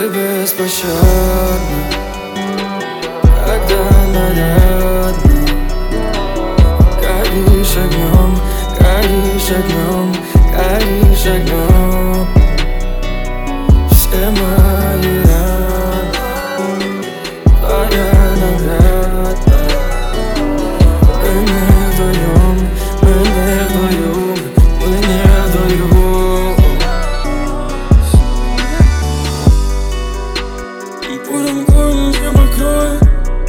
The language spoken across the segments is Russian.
Ты беспощадна, когда нарядна. Горишь огнем, горишь огнем, горишь огнем. Все мои раны, твоя награда. Мы не вдвоем, мы не вдвоем, мы не вдвоем. Будем гоним небо крови,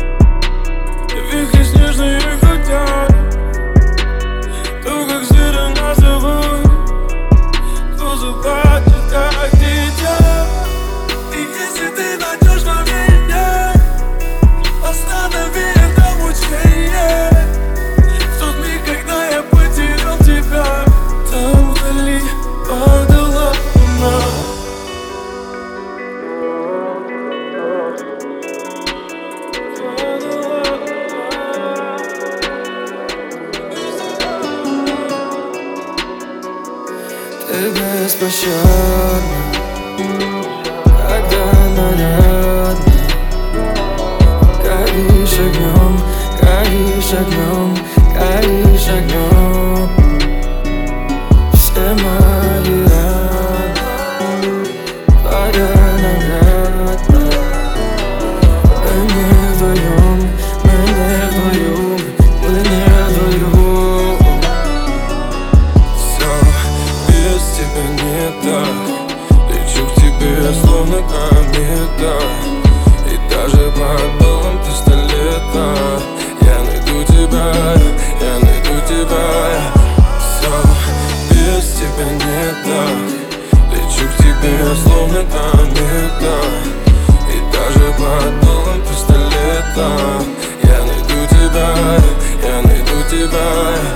вихри снежные хотят. То, как звери нас зовут, кто заплатит, как дитя. И если ты найдешь во мне, останови это мучение. В тот миг, когда я потерял тебя, там вдали падала луна. Ты беспощадна, когда нарядна. Горишь огнем, горишь огнем, горишь огнем. Все мои раны, твоя награда. Мы не вдвоем, мы не вдвоем, мы не вдвоем. Без тебя не так, лечу к тебе словно комета. И даже под дулом пистолета я найду тебя, я найду тебя. Все, без тебя не так, лечу к тебе словно комета. И даже под дулом пистолета я найду тебя, я найду тебя.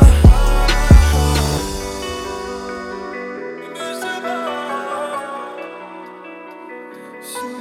С